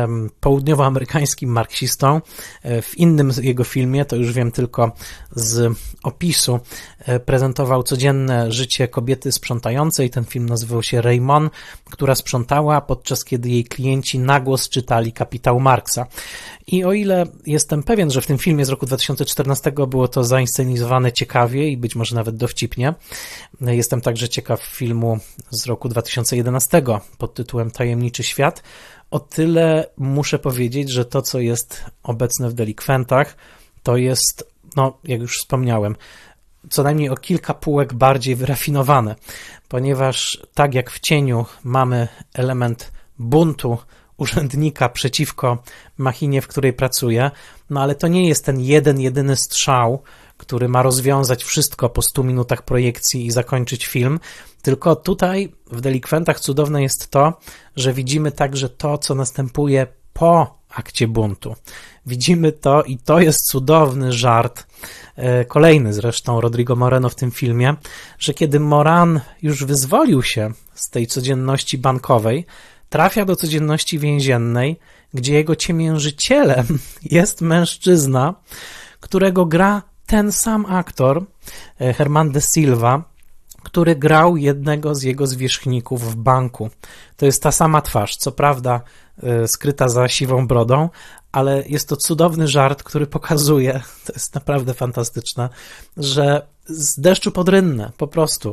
południowoamerykańskim marksistą. W innym jego filmie, to już wiem tylko z opisu, prezentował codzienne życie kobiety sprzątającej. Ten film nazywał się Raymond, która sprzątała, podczas kiedy jej klienci na głos czytali Kapitał Marksa. I o ile jestem pewien, że w tym filmie z roku 2014 było to zainscenizowane ciekawie i być może nawet dowcipnie, jestem także ciekaw filmu z roku 2011 pod tytułem Tajemniczy Świat. O tyle muszę powiedzieć, że to, co jest obecne w Delikwentach, to jest, no jak już wspomniałem, co najmniej o kilka półek bardziej wyrafinowane, ponieważ tak jak w Cieniu mamy element buntu urzędnika przeciwko machinie, w której pracuje, no ale to nie jest ten jedyny strzał, który ma rozwiązać wszystko po 100 minutach projekcji i zakończyć film, tylko tutaj w Delikwentach cudowne jest to, że widzimy także to, co następuje po akcie buntu. Widzimy to i to jest cudowny żart, kolejny zresztą Rodrigo Moreno w tym filmie, że kiedy Moran już wyzwolił się z tej codzienności bankowej, trafia do codzienności więziennej, gdzie jego ciemiężycielem jest mężczyzna, którego gra ten sam aktor, Herman de Silva, który grał jednego z jego zwierzchników w banku. To jest ta sama twarz, co prawda skryta za siwą brodą, ale jest to cudowny żart, który pokazuje, to jest naprawdę fantastyczne, że z deszczu pod rynnę, po prostu.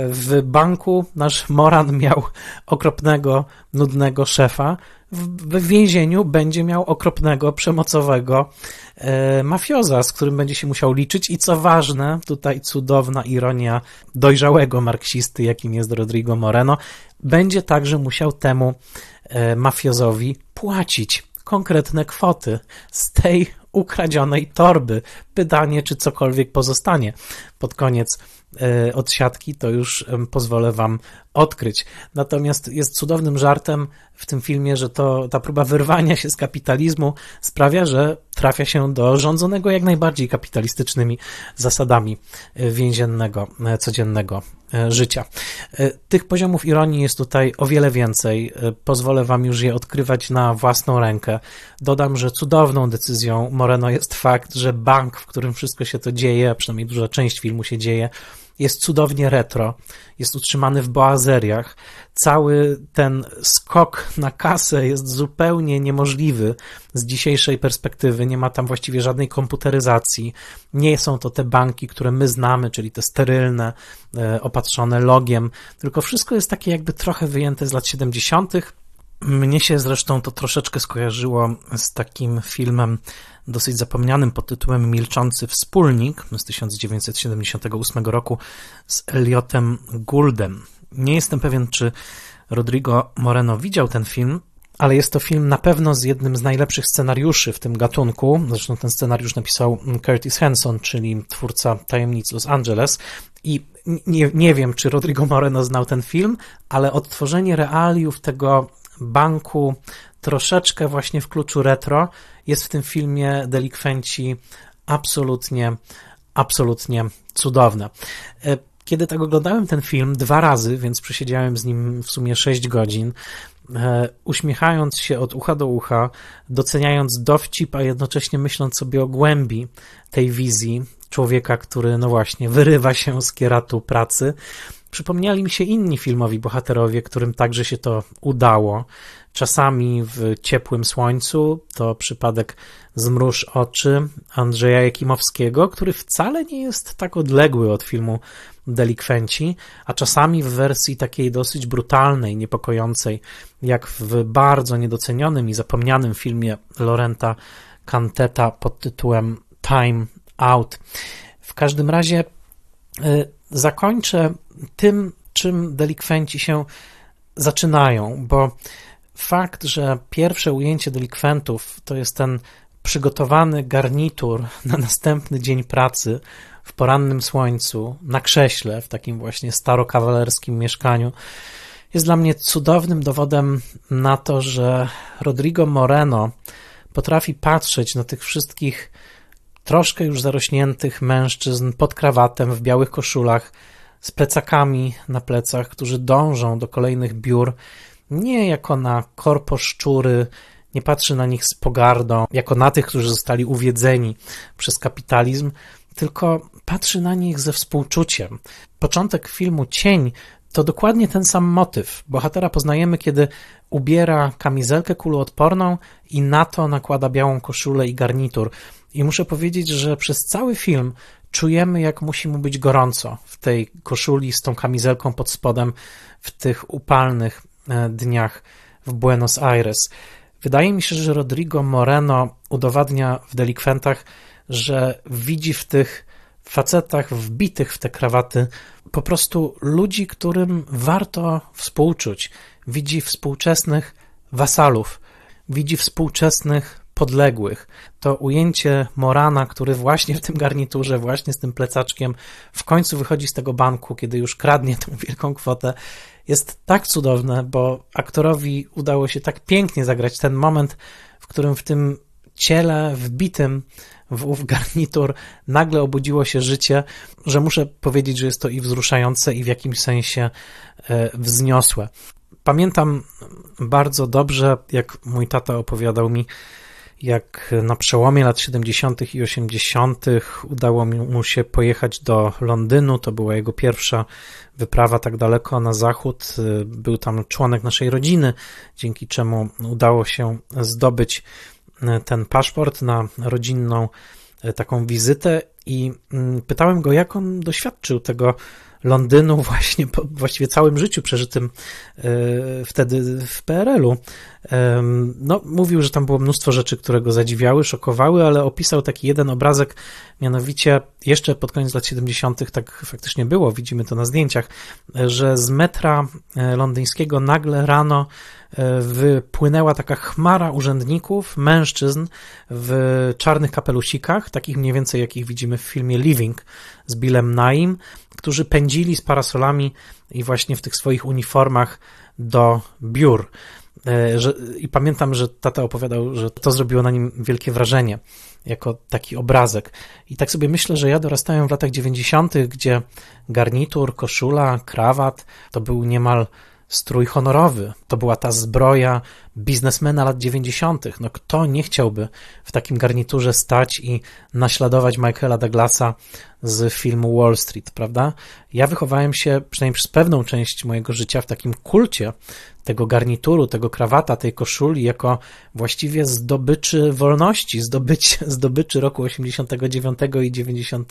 W banku nasz Moran miał okropnego, nudnego szefa, w więzieniu będzie miał okropnego, przemocowego mafioza, z którym będzie się musiał liczyć i co ważne, tutaj cudowna ironia dojrzałego marksisty, jakim jest Rodrigo Moreno, będzie także musiał temu mafiozowi płacić konkretne kwoty z tej ukradzionej torby. Pytanie, czy cokolwiek pozostanie pod koniec od siatki, to już pozwolę wam odkryć. Natomiast jest cudownym żartem w tym filmie, że ta próba wyrwania się z kapitalizmu sprawia, że trafia się do rządzonego jak najbardziej kapitalistycznymi zasadami więziennego, codziennego życia. Tych poziomów ironii jest tutaj o wiele więcej. Pozwolę wam już je odkrywać na własną rękę. Dodam, że cudowną decyzją Moreno jest fakt, że bank, w którym wszystko się to dzieje, a przynajmniej duża część filmu się dzieje, jest cudownie retro, jest utrzymany w boazeriach. Cały ten skok na kasę jest zupełnie niemożliwy z dzisiejszej perspektywy. Nie ma tam właściwie żadnej komputeryzacji. Nie są to te banki, które my znamy, czyli te sterylne, opatrzone logiem, tylko wszystko jest takie jakby trochę wyjęte z lat 70. Mnie się zresztą to troszeczkę skojarzyło z takim filmem dosyć zapomnianym pod tytułem Milczący Wspólnik z 1978 roku z Elliotem Gouldem. Nie jestem pewien, czy Rodrigo Moreno widział ten film, ale jest to film na pewno z jednym z najlepszych scenariuszy w tym gatunku. Zresztą ten scenariusz napisał Curtis Hanson, czyli twórca Tajemnic Los Angeles. I nie wiem, czy Rodrigo Moreno znał ten film, ale odtworzenie realiów tego banku troszeczkę właśnie w kluczu retro jest w tym filmie Delikwenci absolutnie cudowne. Kiedy tak oglądałem ten film 2 razy, więc przesiedziałem z nim w sumie 6 godzin, uśmiechając się od ucha do ucha, doceniając dowcip, a jednocześnie myśląc sobie o głębi tej wizji człowieka, który no właśnie wyrywa się z kieratu pracy, przypomnieli mi się inni filmowi bohaterowie, którym także się to udało. Czasami w Ciepłym słońcu, to przypadek Zmruż oczy Andrzeja Jakimowskiego, który wcale nie jest tak odległy od filmu Delikwenci, a czasami w wersji takiej dosyć brutalnej, niepokojącej, jak w bardzo niedocenionym i zapomnianym filmie Laurenta Cantetta pod tytułem Time Out. W każdym razie zakończę tym, czym Delikwenci się zaczynają, bo fakt, że pierwsze ujęcie delikwentów to jest ten przygotowany garnitur na następny dzień pracy w porannym słońcu, na krześle, w takim właśnie starokawalerskim mieszkaniu, jest dla mnie cudownym dowodem na to, że Rodrigo Moreno potrafi patrzeć na tych wszystkich troszkę już zarośniętych mężczyzn pod krawatem, w białych koszulach, z plecakami na plecach, którzy dążą do kolejnych biur, nie jako na korposzczury, nie patrzy na nich z pogardą, jako na tych, którzy zostali uwiedzeni przez kapitalizm, tylko patrzy na nich ze współczuciem. Początek filmu Cień to dokładnie ten sam motyw. Bohatera poznajemy, kiedy ubiera kamizelkę kuloodporną i na to nakłada białą koszulę i garnitur. I muszę powiedzieć, że przez cały film czujemy, jak musi mu być gorąco w tej koszuli z tą kamizelką pod spodem w tych upalnych dniach w Buenos Aires. Wydaje mi się, że Rodrigo Moreno udowadnia w Delikwentach, że widzi w tych facetach wbitych w te krawaty po prostu ludzi, którym warto współczuć. Widzi współczesnych wasalów, widzi współczesnych podległych. To ujęcie Morana, który właśnie w tym garniturze, właśnie z tym plecaczkiem w końcu wychodzi z tego banku, kiedy już kradnie tą wielką kwotę, jest tak cudowne, bo aktorowi udało się tak pięknie zagrać ten moment, w którym w tym ciele wbitym w ów garnitur nagle obudziło się życie, że muszę powiedzieć, że jest to i wzruszające, i w jakimś sensie wzniosłe. Pamiętam bardzo dobrze, jak mój tata opowiadał mi, jak na przełomie lat 70. i 80. udało mu się pojechać do Londynu. To była jego pierwsza wyprawa tak daleko na zachód. Był tam członek naszej rodziny, dzięki czemu udało się zdobyć ten paszport na rodzinną taką wizytę i pytałem go, jak on doświadczył tego Londynu właśnie po właściwie całym życiu przeżytym wtedy w PRL-u. No, mówił, że tam było mnóstwo rzeczy, które go zadziwiały, szokowały, ale opisał taki jeden obrazek, mianowicie jeszcze pod koniec lat 70. tak faktycznie było, widzimy to na zdjęciach, że z metra londyńskiego nagle rano wypłynęła taka chmara urzędników, mężczyzn w czarnych kapelusikach, takich mniej więcej jakich widzimy w filmie Living z Billem Nighem, którzy pędzili z parasolami i właśnie w tych swoich uniformach do biur. I pamiętam, że tata opowiadał, że to zrobiło na nim wielkie wrażenie, jako taki obrazek. I tak sobie myślę, że ja dorastałem w latach 90., gdzie garnitur, koszula, krawat to był niemal strój honorowy. To była ta zbroja biznesmena lat 90. No kto nie chciałby w takim garniturze stać i naśladować Michaela Douglasa z filmu Wall Street, prawda? Ja wychowałem się, przynajmniej przez pewną część mojego życia, w takim kulcie tego garnituru, tego krawata, tej koszuli, jako właściwie zdobyczy wolności, zdobyczy roku 89 i 90.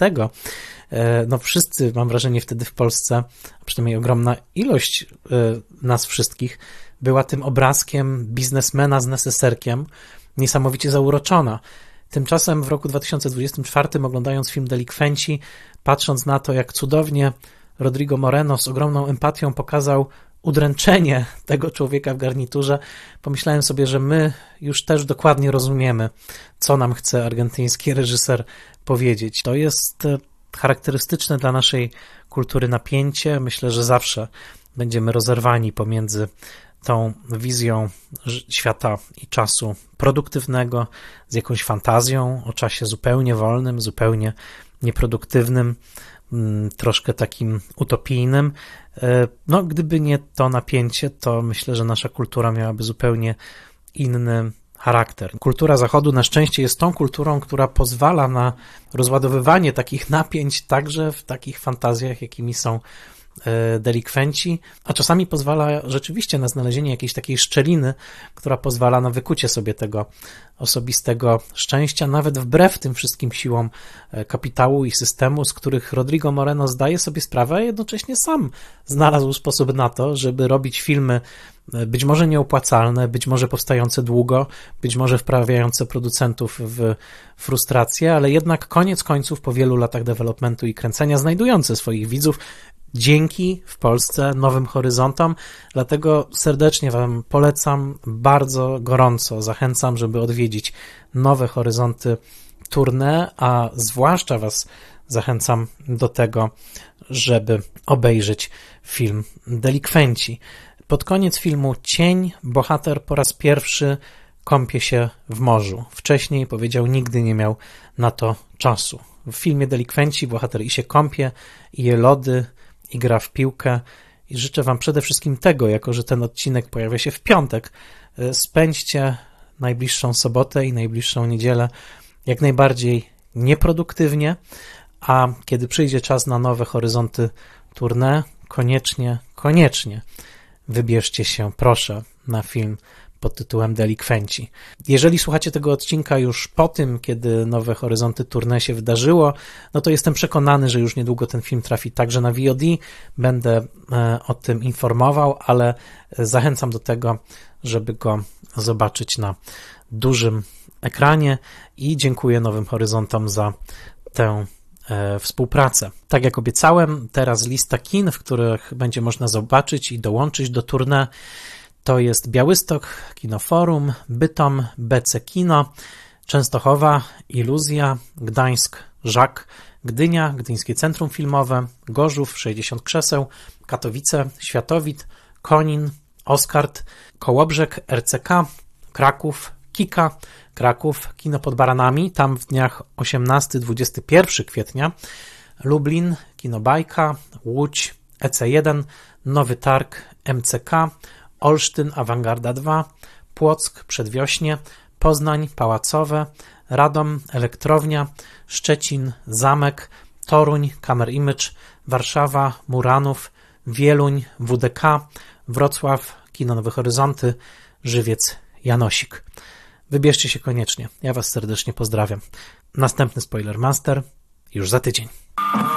No wszyscy, mam wrażenie, wtedy w Polsce, a przynajmniej ogromna ilość nas wszystkich, była tym obrazkiem biznesmena z neseserkiem, niesamowicie zauroczona. Tymczasem w roku 2024, oglądając film Delikwenci, patrząc na to, jak cudownie Rodrigo Moreno z ogromną empatią pokazał udręczenie tego człowieka w garniturze, pomyślałem sobie, że my już też dokładnie rozumiemy, co nam chce argentyński reżyser powiedzieć. To jest charakterystyczne dla naszej kultury napięcie. Myślę, że zawsze będziemy rozerwani pomiędzy tą wizją świata i czasu produktywnego z jakąś fantazją o czasie zupełnie wolnym, zupełnie nieproduktywnym, troszkę takim utopijnym. No, gdyby nie to napięcie, to myślę, że nasza kultura miałaby zupełnie inny charakter. Kultura Zachodu na szczęście jest tą kulturą, która pozwala na rozładowywanie takich napięć także w takich fantazjach, jakimi są Delikwenci, a czasami pozwala rzeczywiście na znalezienie jakiejś takiej szczeliny, która pozwala na wykucie sobie tego osobistego szczęścia, nawet wbrew tym wszystkim siłom kapitału i systemu, z których Rodrigo Moreno zdaje sobie sprawę, a jednocześnie sam znalazł sposób na to, żeby robić filmy być może nieopłacalne, być może powstające długo, być może wprawiające producentów w frustrację, ale jednak koniec końców po wielu latach developmentu i kręcenia znajdujące swoich widzów dzięki w Polsce Nowym Horyzontom, dlatego serdecznie Wam polecam, bardzo gorąco zachęcam, żeby odwiedzić Nowe Horyzonty tournée, a zwłaszcza Was zachęcam do tego, żeby obejrzeć film Delikwenci. Pod koniec filmu cień, bohater po raz pierwszy kąpie się w morzu. Wcześniej powiedział, nigdy nie miał na to czasu. W filmie Delikwenci bohater i się kąpie, i je lody, i gra w piłkę i życzę Wam przede wszystkim tego, jako że ten odcinek pojawia się w piątek, spędźcie najbliższą sobotę i najbliższą niedzielę jak najbardziej nieproduktywnie, a kiedy przyjdzie czas na Nowe Horyzonty tournée, koniecznie wybierzcie się, proszę, na film pod tytułem Delikwenci. Jeżeli słuchacie tego odcinka już po tym, kiedy Nowe Horyzonty tournée się wydarzyło, no to jestem przekonany, że już niedługo ten film trafi także na VOD. Będę o tym informował, ale zachęcam do tego, żeby go zobaczyć na dużym ekranie i dziękuję Nowym Horyzontom za tę współpracę. Tak jak obiecałem, teraz lista kin, w których będzie można zobaczyć i dołączyć do tournée. To jest Białystok, Kinoforum, Bytom, BC Kino, Częstochowa, Iluzja, Gdańsk, Żak, Gdynia, Gdyńskie Centrum Filmowe, Gorzów, 60 krzeseł, Katowice, Światowit, Konin, Oskard, Kołobrzeg, RCK, Kraków, Kika, Kraków, Kino pod Baranami, tam w dniach 18-21 kwietnia, Lublin, Kino Bajka, Łódź, EC1, Nowy Targ, MCK, Olsztyn, Awangarda 2, Płock, Przedwiośnie, Poznań, Pałacowe, Radom, Elektrownia, Szczecin, Zamek, Toruń, Camera Image, Warszawa, Muranów, Wieluń, WDK, Wrocław, Kino Nowe Horyzonty, Żywiec, Janosik. Wybierzcie się koniecznie. Ja Was serdecznie pozdrawiam. Następny Spoilermaster już za tydzień.